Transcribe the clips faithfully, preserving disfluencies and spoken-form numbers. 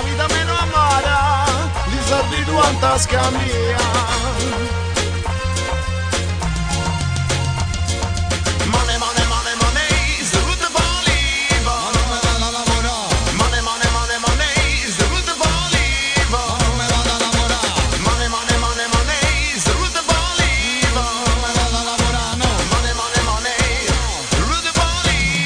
vita meno amara, li soldi tu in tasca mia. Money, money, money, money is the root of all evil. Non me vado a lavorare. Money, money, money, money is the root of all evil. Non me vado a lavorare. Money, money, money, money is the root of all evil. Non me vado a lavorare, no. Money, money, money, the root of all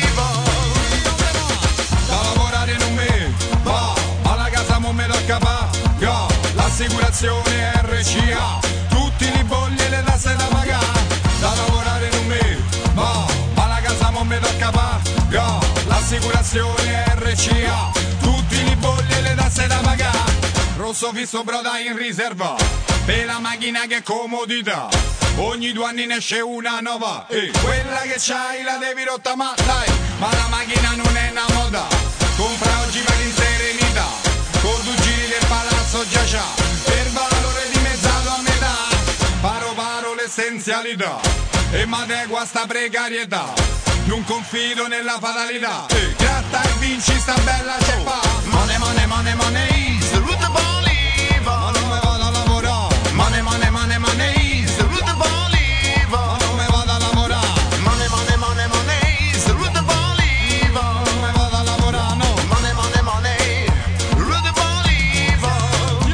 evil. Da lavorare non mi va, alla casa mo me tocca pagare. L'assicurazione R C A, tutti li bolli e le tasse da pagare. Da lavorare non mi va, alla casa mo me tocca pagare. L'assicurazione R C A, tutti li bolli e le tasse da pagare. Rosso fisso broda in riserva, per la macchina che comodità. Ogni due anni ne esce una nuova e quella che c'hai la devi rottamare, dai. Ma la macchina non è una moda, compra oggi per in serenità. Con due giri del palazzo già c'ha, per valore dimezzato a metà. Paro paro l'essenzialità e m'adegua sta precarietà. Non confido nella fatalità e gratta e vinci sta bella ceppa. Money, money, money, money is the root of all Ma evil. non me vado a lavorare, Money, money, money, money is the root of all ma evil. non me vado a lavorare, Money, money, money, money is the root of all non evil. me vado a lavorare, no. Money, money, money, root of all evil.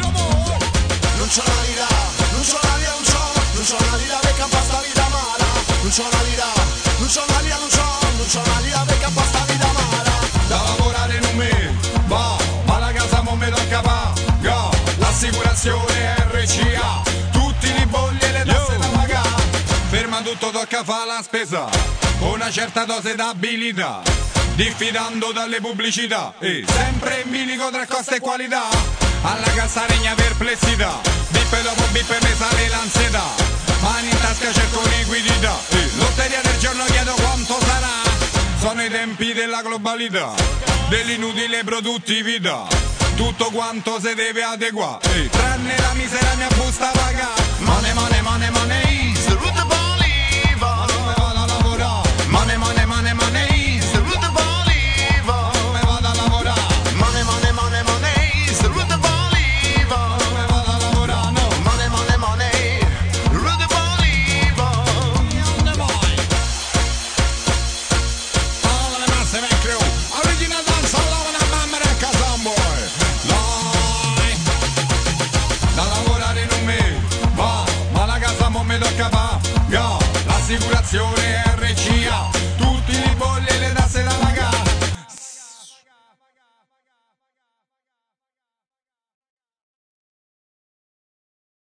Non c'ho una lira, non c'ho una lira, non c'ho, non c'ho una lira perché basta vita mala. Non c'ho una lira, non c'ho una lira, non c'ho, non c'ho una lira perché basta vita mala. Da lavorare non mi va, ma la casa mo me tocca pagare. L'assicurazione R C A, tutti li bolli e le tasse da pagare. Ferma tutto, tocca fa la spesa, con una certa dose d'abilità, diffidando dalle pubblicità e sempre in bilico tra costa e qualità. Alla cassa regna perplessità, bippe dopo bippe me sale l'ansietà. Mani in tasca cerco liquidità e l'otteria del giorno chiedo quanto sarà. Sono i tempi della globalità, dell'inutile produttività. Tutto quanto se deve adeguare e tranne la miseria mia busta paga. Money, money, money, money is the root of all Ma non me evil. vado a lavorare, Money, money, money, money is the root of all evil. non me vado a lavorare, Money, money, money, money is the root of all non evil. me vado a lavorare, no. Money, money, money, root of all evil. Alla le masse vecchio, original dance, alla una mamma e Casamboy. Dai, da lavorare non mi va, ma la casa mo me tocca pagare. L'assicurazione R C A,